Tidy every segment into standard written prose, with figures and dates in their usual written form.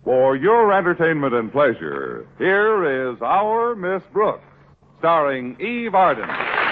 For your entertainment and pleasure, here is Our Miss Brooks, starring Eve Arden.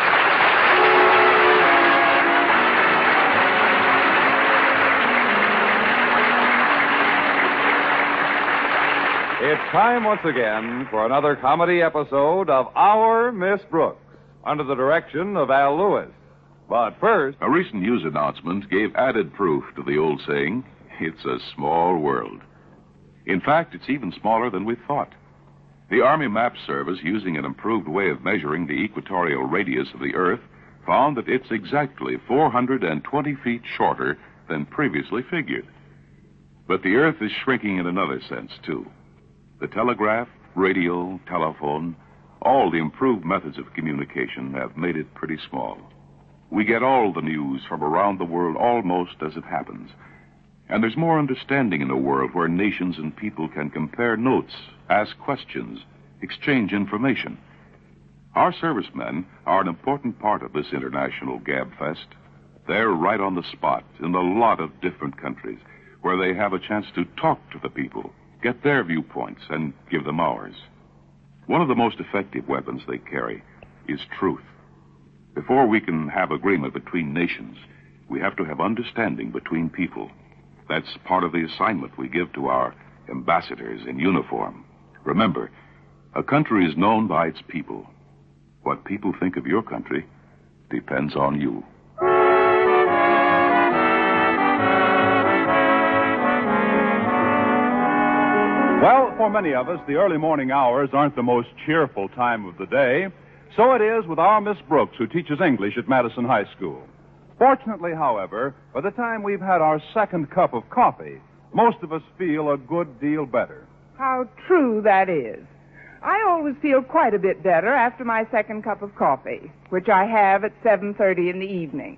It's time once again for another comedy episode of Our Miss Brooks, under the direction of Al Lewis. But first... A recent news announcement gave added proof to the old saying, it's a small world. In fact, it's even smaller than we thought. The Army Map Service, using an improved way of measuring the equatorial radius of the Earth, found that it's exactly 420 feet shorter than previously figured. But the Earth is shrinking in another sense, too. The telegraph, radio, telephone, all the improved methods of communication have made it pretty small. We get all the news from around the world almost as it happens. And there's more understanding in a world where nations and people can compare notes, ask questions, exchange information. Our servicemen are an important part of this international gabfest. They're right on the spot in a lot of different countries where they have a chance to talk to the people, get their viewpoints, and give them ours. One of the most effective weapons they carry is truth. Before we can have agreement between nations, we have to have understanding between people. That's part of the assignment we give to our ambassadors in uniform. Remember, a country is known by its people. What people think of your country depends on you. Well, for many of us, the early morning hours aren't the most cheerful time of the day. So it is with our Miss Brooks, who teaches English at Madison High School. Fortunately, however, by the time we've had our second cup of coffee, most of us feel a good deal better. How true that is. I always feel quite a bit better after my second cup of coffee, which I have at 7:30 in the evening.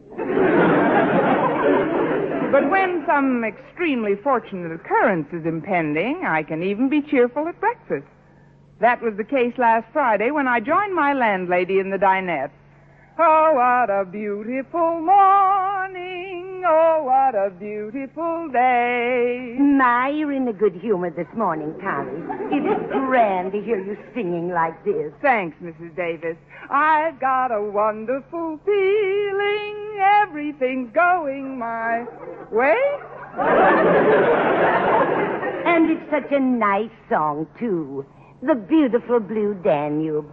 But when some extremely fortunate occurrence is impending, I can even be cheerful at breakfast. That was the case last Friday when I joined my landlady in the dinette. Oh, what a beautiful morning. Oh, what a beautiful day. My, you're in a good humor this morning, Connie. It's grand to hear you singing like this. Thanks, Mrs. Davis. I've got a wonderful feeling. Everything's going my way. And it's such a nice song, too. The Beautiful Blue Danube.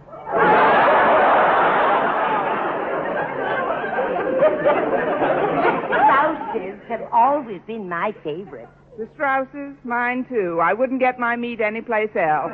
Strausses have always been my favorite. The Strausses? Mine, too. I wouldn't get my meat anyplace else.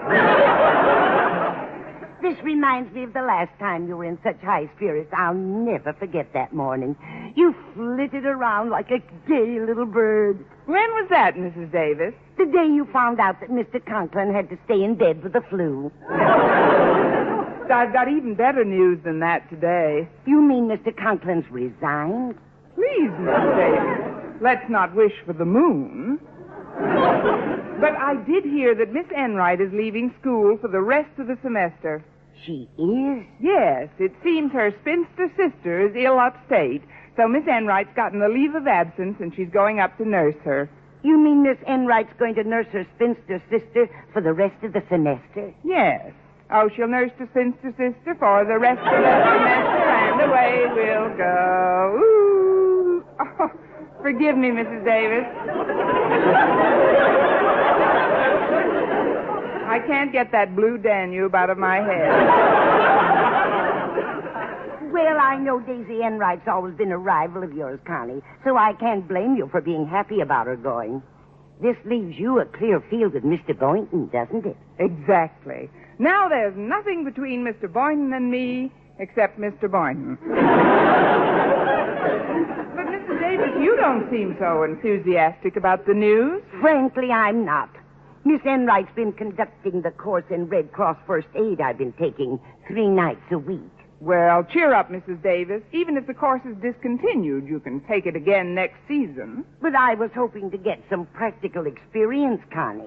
This reminds me of the last time you were in such high spirits. I'll never forget that morning. You flitted around like a gay little bird. When was that, Mrs. Davis? The day you found out that Mr. Conklin had to stay in bed with the flu. I've got even better news than that today. You mean Mr. Conklin's resigned? Please, Miss Davis, let's not wish for the moon. But I did hear that Miss Enright is leaving school for the rest of the semester. She is? Yes, it seems her spinster sister is ill upstate, so Miss Enright's gotten a leave of absence and she's going up to nurse her. You mean Miss Enright's going to nurse her spinster sister for the rest of the semester? Yes. Oh, she'll nurse the spinster sister for the rest of the semester, and away we'll go. Ooh. Oh, forgive me, Mrs. Davis. I can't get that blue Danube out of my head. Well, I know Daisy Enright's always been a rival of yours, Connie, so I can't blame you for being happy about her going. This leaves you a clear field with Mr. Boynton, doesn't it? Exactly. Now there's nothing between Mr. Boynton and me except Mr. Boynton. But, Mrs. Davis, you don't seem so enthusiastic about the news. Frankly, I'm not. Miss Enright's been conducting the course in Red Cross First Aid I've been taking 3 nights a week. Well, cheer up, Mrs. Davis. Even if the course is discontinued, you can take it again next season. But I was hoping to get some practical experience, Connie.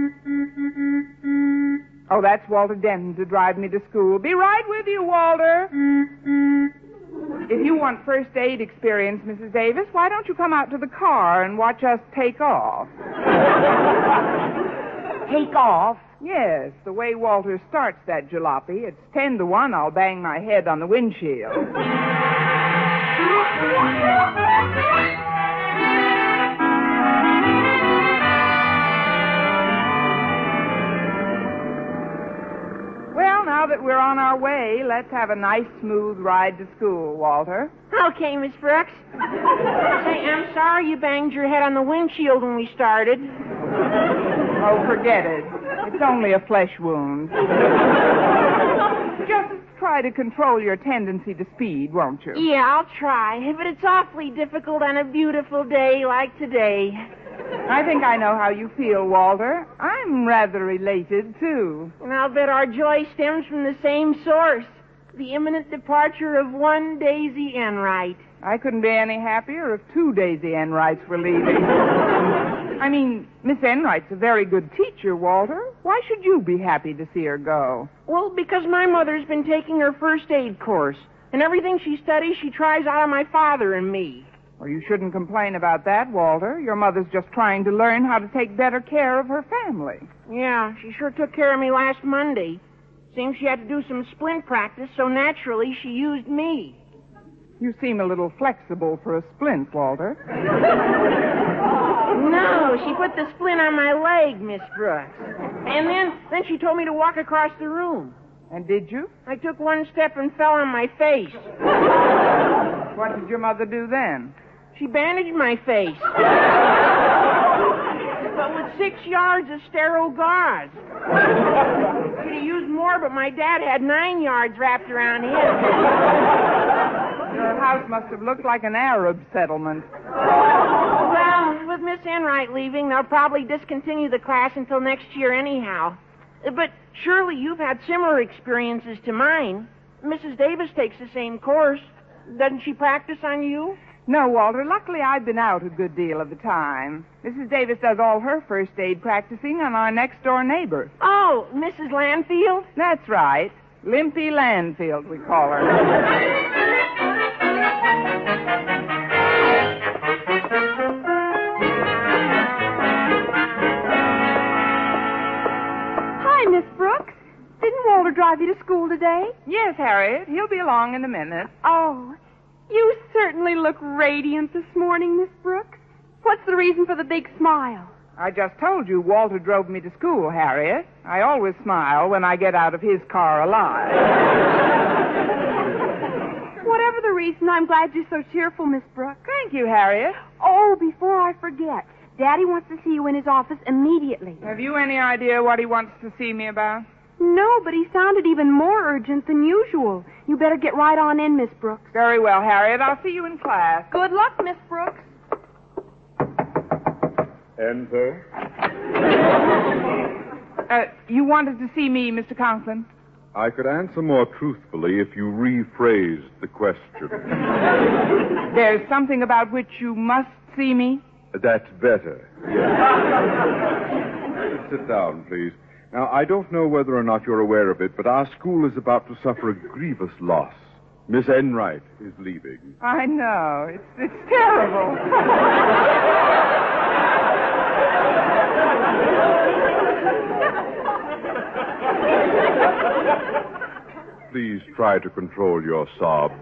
Oh, that's Walter Denton to drive me to school. Be right with you, Walter. If you want first aid experience, Mrs. Davis, why don't you come out to the car and watch us take off? take off? Yes, the way Walter starts that jalopy, it's 10-1 I'll bang my head on the windshield. Well, now that we're on our way, let's have a nice, smooth ride to school, Walter. Okay, Miss Brooks. Say, I'm sorry you banged your head on the windshield when we started. Oh, forget it. It's only a flesh wound. Just try to control your tendency to speed, won't you? Yeah, I'll try, but it's awfully difficult on a beautiful day like today. I think I know how you feel, Walter. I'm rather elated, too. And I'll bet our joy stems from the same source, the imminent departure of one Daisy Enright. I couldn't be any happier if 2 Daisy Enrights were leaving. I mean, Miss Enright's a very good teacher, Walter. Why should you be happy to see her go? Well, because my mother's been taking her first aid course, and everything she studies she tries out on my father and me. Well, you shouldn't complain about that, Walter. Your mother's just trying to learn how to take better care of her family. Yeah, she sure took care of me last Monday. Seems she had to do some splint practice, so naturally she used me. You seem a little flexible for a splint, Walter. No, she put the splint on my leg, Miss Brooks. And then she told me to walk across the room. And did you? I took one step and fell on my face. What did your mother do then? She bandaged my face. But with 6 yards of sterile gauze. Could have used more, but my dad had 9 yards wrapped around his. Your house must have looked like an Arab settlement. Well, with Miss Enright leaving, they'll probably discontinue the class until next year anyhow. But surely you've had similar experiences to mine. Mrs. Davis takes the same course. Doesn't she practice on you? No, Walter. Luckily, I've been out a good deal of the time. Mrs. Davis does all her first aid practicing on our next-door neighbor. Oh, Mrs. Landfield? That's right. Limpy Landfield, we call her. Miss Brooks. Didn't Walter drive you to school today? Yes, Harriet. He'll be along in a minute. Oh, you certainly look radiant this morning, Miss Brooks. What's the reason for the big smile? I just told you Walter drove me to school, Harriet. I always smile when I get out of his car alive. Whatever the reason, I'm glad you're so cheerful, Miss Brooks. Thank you, Harriet. Oh, before I forget, Daddy wants to see you in his office immediately. Have you any idea what he wants to see me about? No, but he sounded even more urgent than usual. You better get right on in, Miss Brooks. Very well, Harriet. I'll see you in class. Good luck, Miss Brooks. Enter. You wanted to see me, Mr. Conklin? I could answer more truthfully if you rephrased the question. There's something about which you must see me? That's better. Yes. Sit down, please. Now, I don't know whether or not you're aware of it, but our school is about to suffer a grievous loss. Miss Enright is leaving. I know. It's terrible. Please try to control your sobs.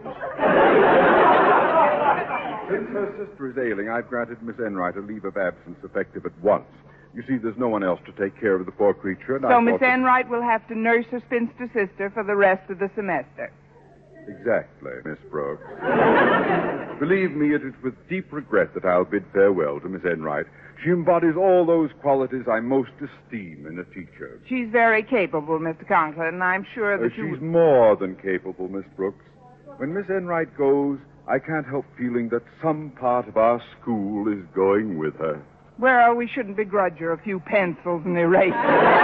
Since her sister is ailing, I've granted Miss Enright a leave of absence effective at once. You see, there's no one else to take care of the poor creature. And so Miss Enright will have to nurse her spinster sister for the rest of the semester. Exactly, Miss Brooks. Believe me, it is with deep regret that I'll bid farewell to Miss Enright. She embodies all those qualities I most esteem in a teacher. She's very capable, Mr. Conklin, and I'm sure that She's more than capable, Miss Brooks. When Miss Enright goes, I can't help feeling that some part of our school is going with her. Well, we shouldn't begrudge her a few pencils and erasers.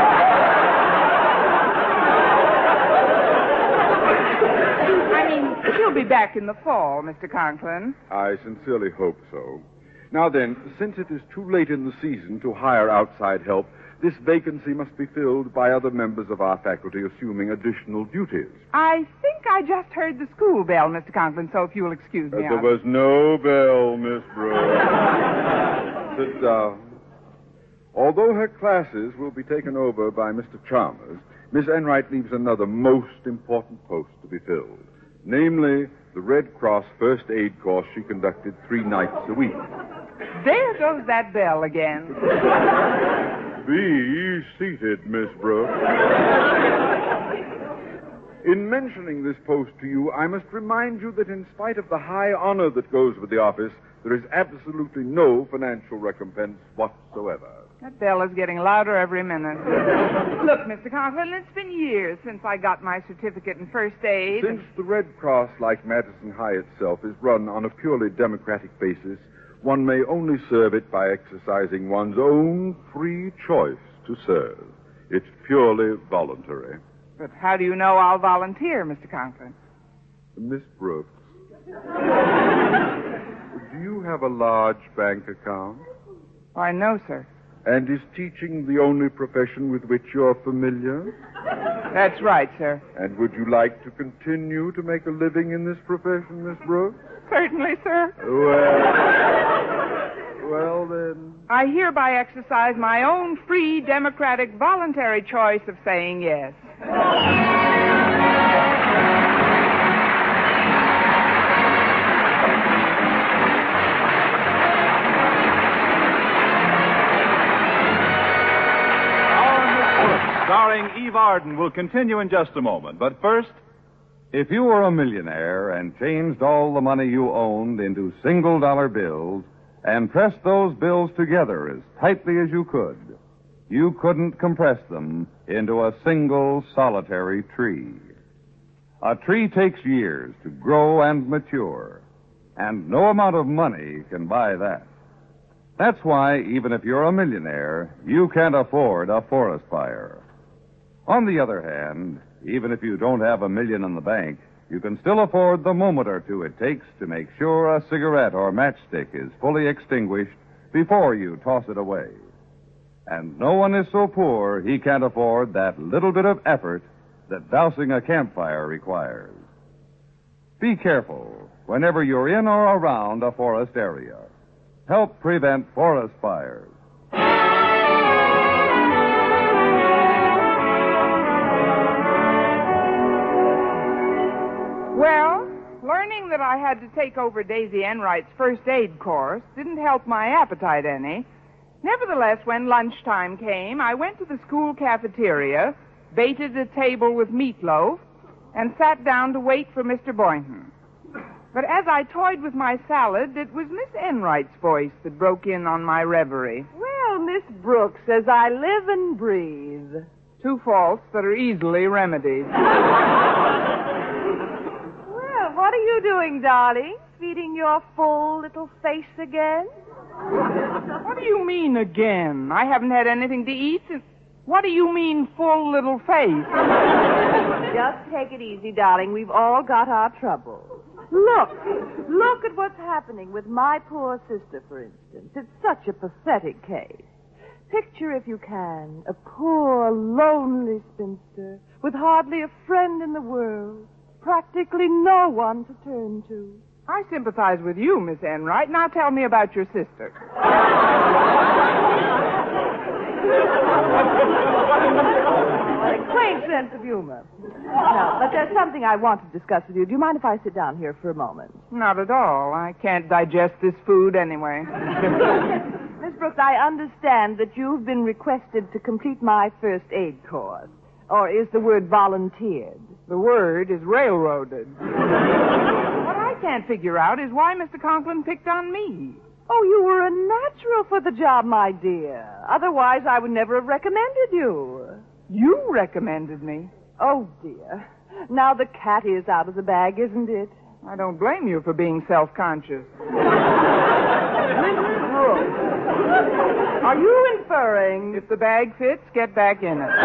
I mean, she'll be back in the fall, Mr. Conklin. I sincerely hope so. Now then, since it is too late in the season to hire outside help, this vacancy must be filled by other members of our faculty assuming additional duties. I think I just heard the school bell, Mr. Conklin, so if you'll excuse me. There was no bell, Miss Brooks. Sit down. Although her classes will be taken over by Mr. Chalmers, Miss Enright leaves another most important post to be filled, namely the Red Cross first aid course she conducted 3 nights a week. There goes that bell again. Be seated, Miss Brooks. In mentioning this post to you, I must remind you that in spite of the high honor that goes with the office, there is absolutely no financial recompense whatsoever. That bell is getting louder every minute. Look, Mr. Conklin, it's been years since I got my certificate in first aid. Since the Red Cross, like Madison High itself, is run on a purely democratic basis, one may only serve it by exercising one's own free choice to serve. It's purely voluntary. But how do you know I'll volunteer, Mr. Conklin? Miss Brooks, do you have a large bank account? Why, no, sir. And is teaching the only profession with which you're familiar? That's right, sir. And would you like to continue to make a living in this profession, Miss Brooks? Certainly, sir. Well, then. I hereby exercise my own free, democratic, voluntary choice of saying yes. Starring Eve Arden will continue in just a moment. But first, if you were a millionaire and changed all the money you owned into single-dollar bills and pressed those bills together as tightly as you couldn't compress them into a single solitary tree. A tree takes years to grow and mature, and no amount of money can buy that. That's why, even if you're a millionaire, you can't afford a forest fire. On the other hand, even if you don't have $1 million in the bank, you can still afford the moment or two it takes to make sure a cigarette or matchstick is fully extinguished before you toss it away. And no one is so poor he can't afford that little bit of effort that dousing a campfire requires. Be careful whenever you're in or around a forest area. Help prevent forest fires. Well, learning that I had to take over Daisy Enright's first aid course didn't help my appetite any. Nevertheless, when lunchtime came, I went to the school cafeteria, baited a table with meatloaf, and sat down to wait for Mr. Boynton. But as I toyed with my salad, it was Miss Enright's voice that broke in on my reverie. Well, Miss Brooks, as I live and breathe. 2 faults that are easily remedied. Well, what are you doing, darling? Feeding your full little face again? What do you mean, again? I haven't had anything to eat since... What do you mean, full little face? Just take it easy, darling. We've all got our troubles. Look at what's happening with my poor sister, for instance. It's such a pathetic case. Picture, if you can, a poor, lonely spinster with hardly a friend in the world, practically no one to turn to. I sympathize with you, Miss Enright. Now tell me about your sister. What a quaint sense of humor. No, but there's something I want to discuss with you. Do you mind if I sit down here for a moment? Not at all. I can't digest this food anyway. Miss Brooks, I understand that you've been requested to complete my first aid course. Or is the word volunteered? The word is railroaded. What I can't figure out is why Mr. Conklin picked on me. Oh, you were a natural for the job, my dear. Otherwise, I would never have recommended you. You recommended me. Oh, dear. Now the cat is out of the bag, isn't it? I don't blame you for being self-conscious. Mrs. Brooks, are you inferring... If the bag fits, get back in it.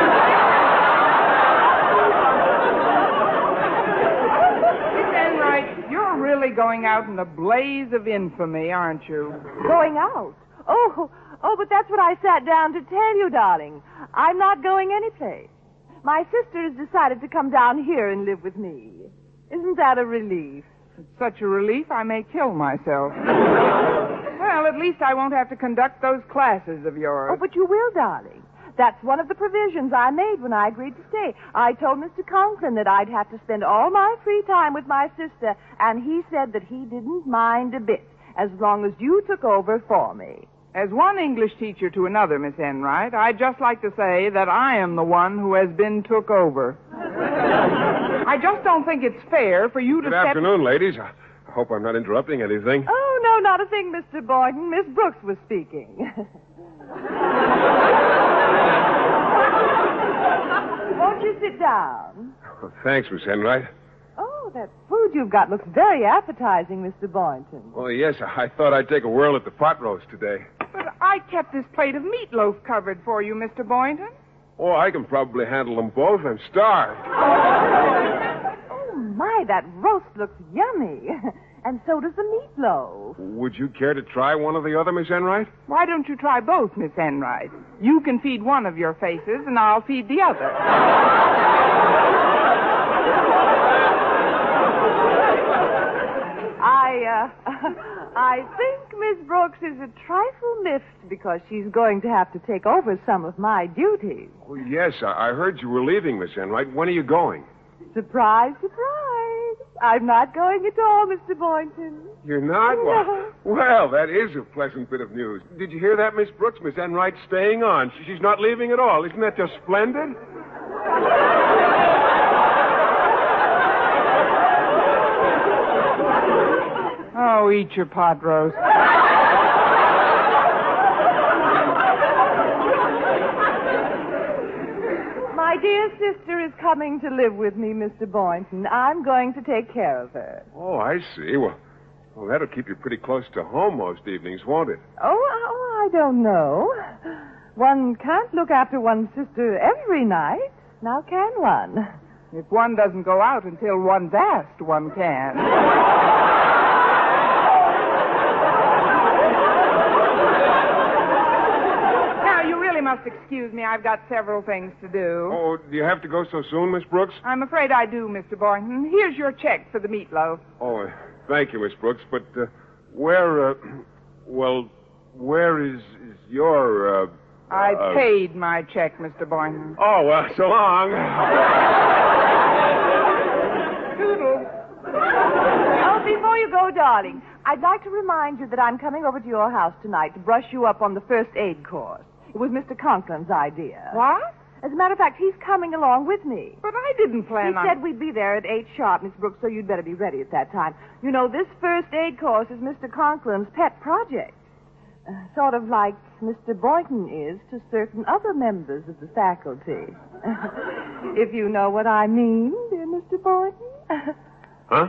Miss Enright, you're really going out in a blaze of infamy, aren't you? Going out? Oh, but that's what I sat down to tell you, darling. I'm not going anyplace. My sister has decided to come down here and live with me. Isn't that a relief? It's such a relief, I may kill myself. Well, at least I won't have to conduct those classes of yours. Oh, but you will, darling. That's one of the provisions I made when I agreed to stay. I told Mr. Conklin that I'd have to spend all my free time with my sister, and he said that he didn't mind a bit, as long as you took over for me. As one English teacher to another, Miss Enright, I'd just like to say that I am the one who has been took over. I just don't think it's fair for you to Good afternoon, ladies. I hope I'm not interrupting anything. Oh, no, not a thing, Mr. Boynton. Miss Brooks was speaking. Won't you sit down? Well, thanks, Miss Enright. Oh, that food you've got looks very appetizing, Mr. Boynton. Well, yes, I thought I'd take a whirl at the pot roast today. But I kept this plate of meatloaf covered for you, Mr. Boynton. Oh, I can probably handle them both. I'm starved. Oh, my, that roast looks yummy. And so does the meatloaf. Would you care to try one or the other, Miss Enright? Why don't you try both, Miss Enright? You can feed one of your faces, and I'll feed the other. I think Miss Brooks is a trifle miffed because she's going to have to take over some of my duties. Oh, yes, I heard you were leaving, Miss Enright. When are you going? Surprise, surprise. I'm not going at all, Mr. Boynton. You're not? No. Well, that is a pleasant bit of news. Did you hear that, Miss Brooks? Miss Enright's staying on. She's not leaving at all. Isn't that just splendid? Oh, eat your pot roast. My dear sister is coming to live with me, Mr. Boynton. I'm going to take care of her. Oh, I see. Well, that'll keep you pretty close to home most evenings, won't it? Oh, I don't know. One can't look after one's sister every night. Now, can one? If one doesn't go out until one's asked, one can. Must excuse me. I've got several things to do. Oh, do you have to go so soon, Miss Brooks? I'm afraid I do, Mr. Boynton. Here's your check for the meatloaf. Oh, thank you, Miss Brooks. But where is your... I paid my check, Mr. Boynton. Oh, well, so long. Toodles. Oh, before you go, darling, I'd like to remind you that I'm coming over to your house tonight to brush you up on the first aid course. It was Mr. Conklin's idea. What? As a matter of fact, he's coming along with me. But I didn't plan on... He said we'd be there at 8 sharp, Miss Brooks, so you'd better be ready at that time. You know, this first aid course is Mr. Conklin's pet project. Sort of like Mr. Boynton is to certain other members of the faculty. If you know what I mean, dear Mr. Boynton. Huh?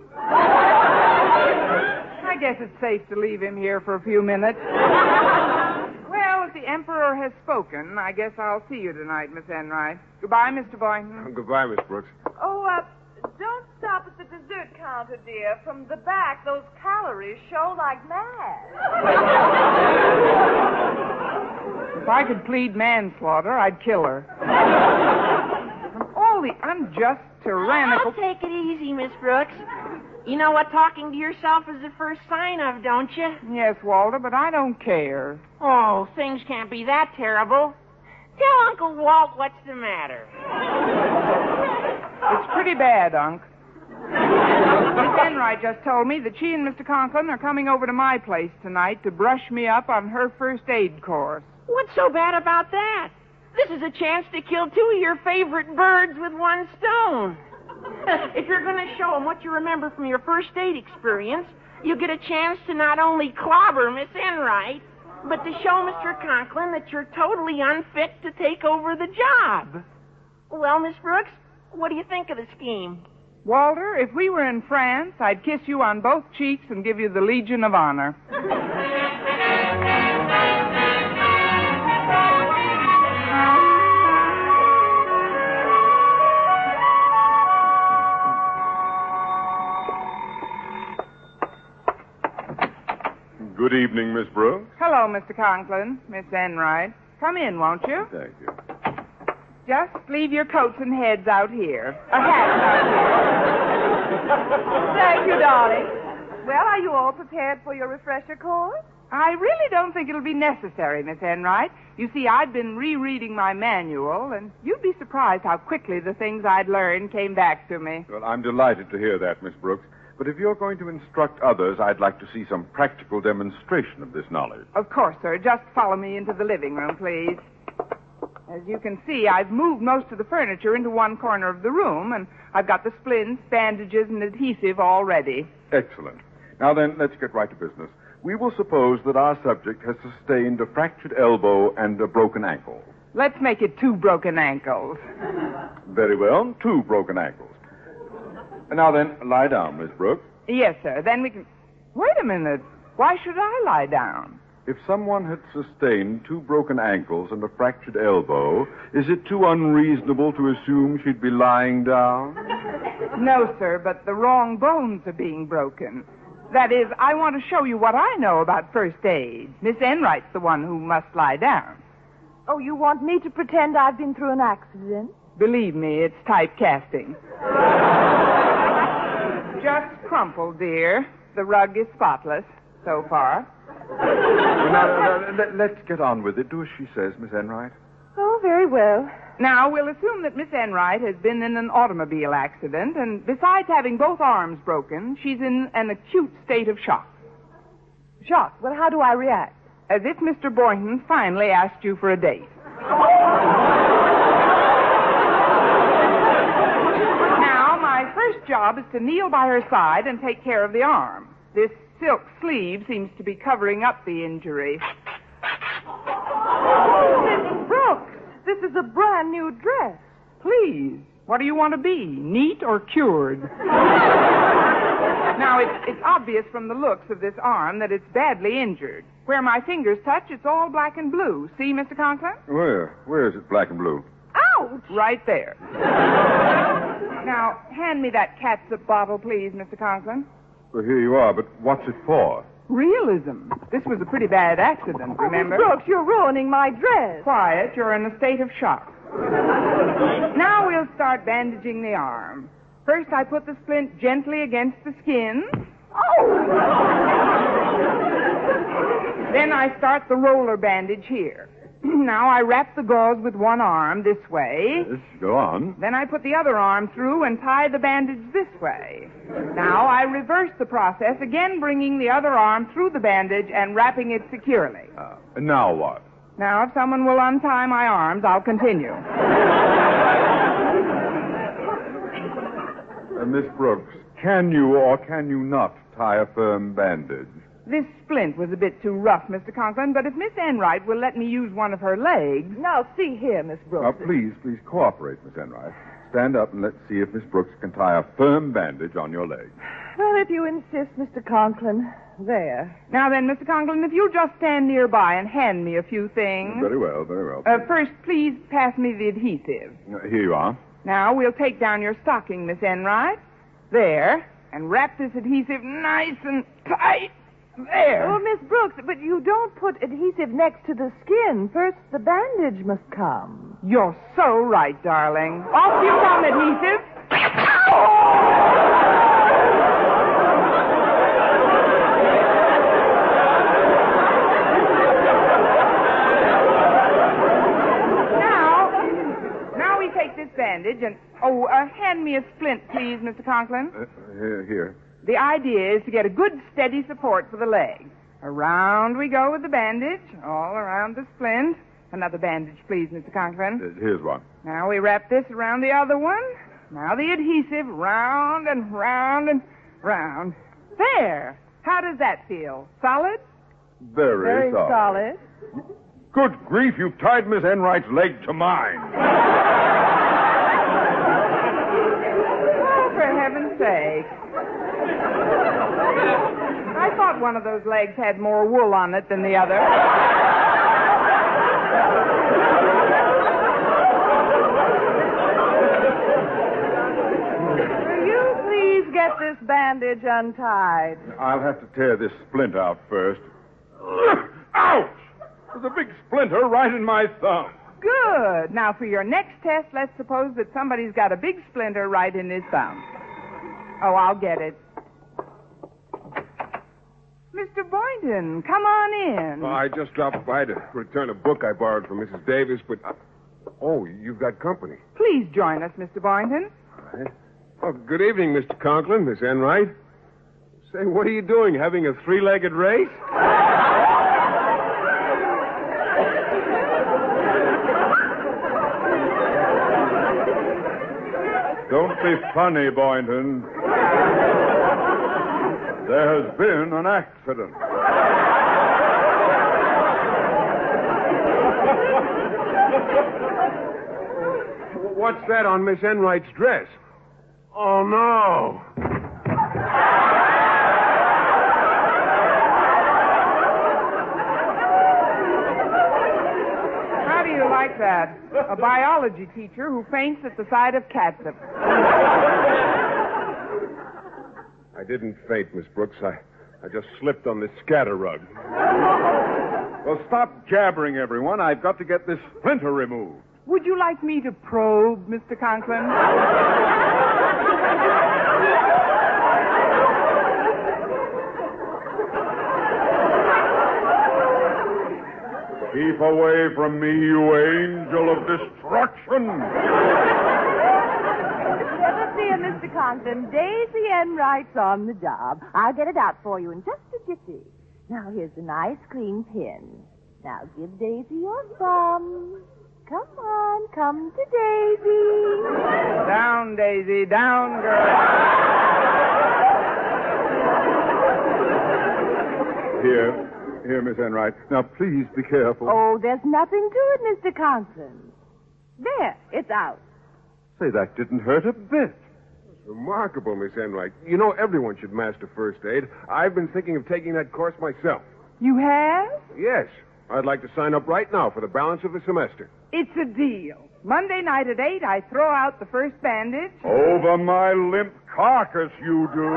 I guess it's safe to leave him here for a few minutes. Well, if the Emperor has spoken, I guess I'll see you tonight, Miss Enright. Goodbye, Mr. Boynton. Goodbye, Miss Brooks. Oh, don't stop at the dessert counter, dear. From the back, those calories show like mad. If I could plead manslaughter, I'd kill her. From all the unjust, tyrannical... I'll take it easy, Miss Brooks. You know what talking to yourself is the first sign of, don't you? Yes, Walter, but I don't care. Oh, things can't be that terrible. Tell Uncle Walt what's the matter. It's pretty bad, Unc. Miss Enright just told me that she and Mr. Conklin are coming over to my place tonight to brush me up on her first aid course. What's so bad about that? This is a chance to kill two of your favorite birds with one stone. If you're going to show them what you remember from your first aid experience, you get a chance to not only clobber Miss Enright, but to show Mr. Conklin that you're totally unfit to take over the job. Well, Miss Brooks, what do you think of the scheme? Walter, if we were in France, I'd kiss you on both cheeks and give you the Legion of Honor. Good evening, Miss Brooks. Hello, Mr. Conklin, Miss Enright. Come in, won't you? Thank you. Just leave your coats and heads out here. Hats out here. Thank you, darling. Well, are you all prepared for your refresher course? I really don't think it'll be necessary, Miss Enright. You see, I'd been rereading my manual, and you'd be surprised how quickly the things I'd learned came back to me. Well, I'm delighted to hear that, Miss Brooks. But if you're going to instruct others, I'd like to see some practical demonstration of this knowledge. Of course, sir. Just follow me into the living room, please. As you can see, I've moved most of the furniture into one corner of the room, and I've got the splints, bandages, and adhesive all ready. Excellent. Now then, let's get right to business. We will suppose that our subject has sustained a fractured elbow and a broken ankle. Let's make it 2 broken ankles. Very well, 2 broken ankles. And now then, lie down, Miss Brooks. Yes, sir. Then we can... Wait a minute. Why should I lie down? If someone had sustained 2 broken ankles and a fractured elbow, is it too unreasonable to assume she'd be lying down? No, sir, but the wrong bones are being broken. That is, I want to show you what I know about first aid. Miss Enright's the one who must lie down. Oh, you want me to pretend I've been through an accident? Believe me, it's typecasting. Just crumple, dear. The rug is spotless so far. Now, let's get on with it. Do as she says, Miss Enright. Oh, very well. Now, we'll assume that Miss Enright has been in an automobile accident, and besides having both arms broken, she's in an acute state of shock. Shock? Well, how do I react? As if Mr. Boynton finally asked you for a date. Now, my first job is to kneel by her side and take care of the arm. This silk sleeve seems to be covering up the injury. Miss Brooks, this is a brand new dress. Please, what do you want to be, neat or cured? Now, it's obvious from the looks of this arm that it's badly injured. Where my fingers touch, it's all black and blue. See, Mr. Conklin? Where is it black and blue? Ouch! Right there. Now, hand me that catsup bottle, please, Mr. Conklin. Well, here you are, but what's it for? Realism. This was a pretty bad accident, remember? Miss Brooks, you're ruining my dress. Quiet, you're in a state of shock. Now we'll start bandaging the arm. First, I put the splint gently against the skin. Oh! Then I start the roller bandage here. Now I wrap the gauze with one arm this way. Yes, go on. Then I put the other arm through and tie the bandage this way. Now I reverse the process, again bringing the other arm through the bandage and wrapping it securely. And now what? Now, if someone will untie my arms, I'll continue. Miss Brooks, can you or can you not tie a firm bandage? This splint was a bit too rough, Mr. Conklin, but if Miss Enright will let me use one of her legs... Now, see here, Miss Brooks. Now, please cooperate, Miss Enright. Stand up and let's see if Miss Brooks can tie a firm bandage on your leg. Well, if you insist, Mr. Conklin. There. Now then, Mr. Conklin, if you'll just stand nearby and hand me a few things... Very well, very well. First, please pass me the adhesive. Here you are. Now, we'll take down your stocking, Miss Enright. There. And wrap this adhesive nice and tight. There. Oh, Miss Brooks, but you don't put adhesive next to the skin. First, the bandage must come. You're so right, darling. Off you come, adhesive. Now we take this bandage and... hand me a splint, please, Mr. Conklin. Here. The idea is to get a good, steady support for the leg. Around we go with the bandage, all around the splint. Another bandage, please, Mr. Conklin. Here's one. Now we wrap this around the other one. Now the adhesive, round and round and round. There. How does that feel? Solid? Very solid. Good grief, you've tied Miss Enright's leg to mine. Oh, for heaven's sake. I thought one of those legs had more wool on it than the other. Will you please get this bandage untied? I'll have to tear this splint out first. Ouch! There's a big splinter right in my thumb. Good. Now, for your next test, let's suppose that somebody's got a big splinter right in his thumb. Oh, I'll get it. Mr. Boynton, come on in. Oh, I just dropped by to return a book I borrowed from Mrs. Davis, but... Oh, you've got company. Please join us, Mr. Boynton. All right. Oh, good evening, Mr. Conklin, Miss Enright. Say, what are you doing, having a three-legged race? Don't be funny, Boynton. There has been an accident. What's that on Miss Enright's dress? Oh, no. How do you like that? A biology teacher who faints at the sight of catsup. I didn't faint, Miss Brooks. I just slipped on this scatter rug. Well, stop jabbering, everyone. I've got to get this splinter removed. Would you like me to probe, Mr. Conklin? Keep away from me, you angel of destruction. Never fear, Mr. Conklin. Daisy Enright's on the job. I'll get it out for you in just a jiffy. Now, here's a nice clean pin. Now, give Daisy your thumb. Come on, come to Daisy. Down, Daisy, down, girl. Here, Miss Enright. Now, please be careful. Oh, there's nothing to it, Mr. Conklin. There, it's out. Say, that didn't hurt a bit. Remarkable, Miss Enright. You know, everyone should master first aid. I've been thinking of taking that course myself. You have? Yes. I'd like to sign up right now for the balance of the semester. It's a deal. Monday night at 8, I throw out the first bandage. Over my limp carcass, you do.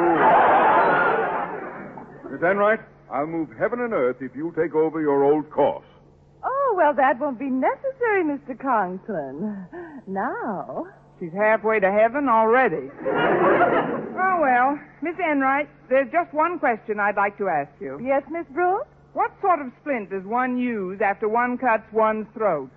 Miss Enright, I'll move heaven and earth if you take over your old course. Oh, well, that won't be necessary, Mr. Conklin. Now. She's halfway to heaven already. Oh, well, Miss Enright, there's just one question I'd like to ask you. Yes, Miss Brooks? What sort of splint does one use after one cuts one's throat?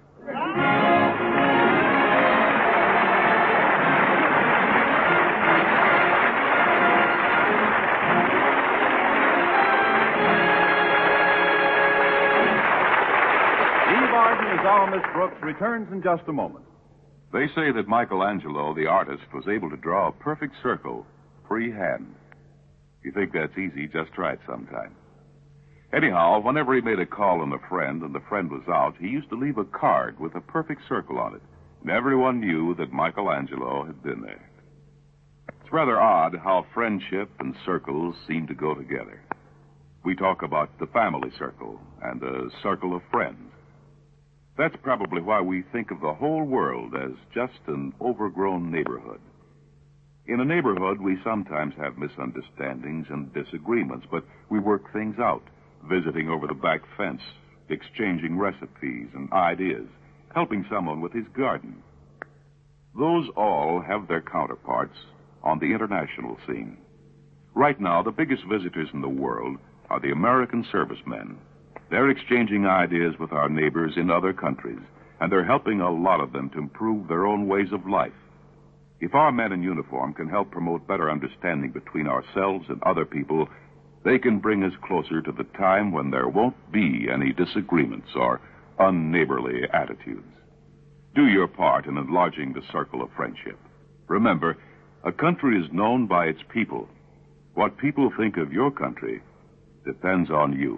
Eve Arden as our Miss Brooks returns in just a moment. They say that Michelangelo, the artist, was able to draw a perfect circle freehand. If you think that's easy, just try it sometime. Anyhow, whenever he made a call on a friend and the friend was out, he used to leave a card with a perfect circle on it. And everyone knew that Michelangelo had been there. It's rather odd how friendship and circles seem to go together. We talk about the family circle and the circle of friends. That's probably why we think of the whole world as just an overgrown neighborhood. In a neighborhood, we sometimes have misunderstandings and disagreements, but we work things out. Visiting over the back fence, exchanging recipes and ideas, helping someone with his garden. Those all have their counterparts on the international scene. Right now, the biggest visitors in the world are the American servicemen. They're exchanging ideas with our neighbors in other countries, and they're helping a lot of them to improve their own ways of life. If our men in uniform can help promote better understanding between ourselves and other people, they can bring us closer to the time when there won't be any disagreements or unneighborly attitudes. Do your part in enlarging the circle of friendship. Remember, a country is known by its people. What people think of your country depends on you.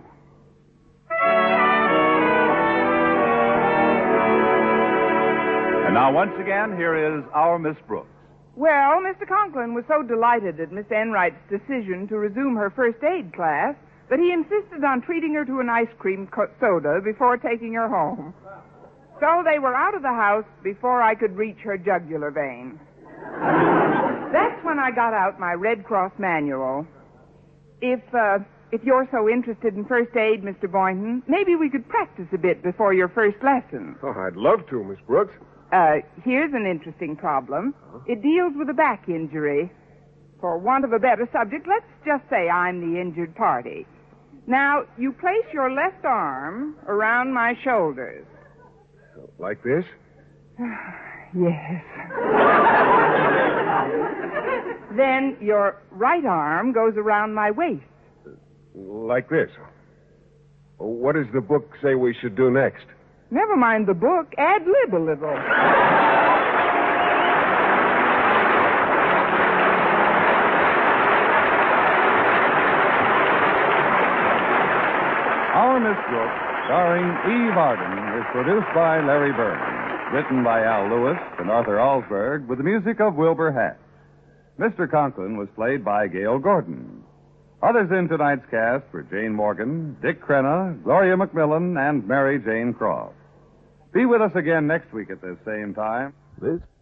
And now, once again, here is our Miss Brooks. Well, Mr. Conklin was so delighted at Miss Enright's decision to resume her first aid class that he insisted on treating her to an ice cream soda before taking her home. So they were out of the house before I could reach her jugular vein. That's when I got out my Red Cross manual. If you're so interested in first aid, Mr. Boynton, maybe we could practice a bit before your first lesson. Oh, I'd love to, Miss Brooks. Here's an interesting problem. It deals with a back injury. For want of a better subject, let's just say I'm the injured party. Now, you place your left arm around my shoulders. Like this? Yes. Then your right arm goes around my waist. Like this. What does the book say we should do next? Never mind the book. Ad-lib a little. Our Miss Brooks, starring Eve Arden, is produced by Larry Burns, written by Al Lewis and Arthur Alsberg, with the music of Wilbur Hatch. Mr. Conklin was played by Gail Gordon. Others in tonight's cast were Jane Morgan, Dick Crenna, Gloria McMillan, and Mary Jane Croft. Be with us again next week at this same time. This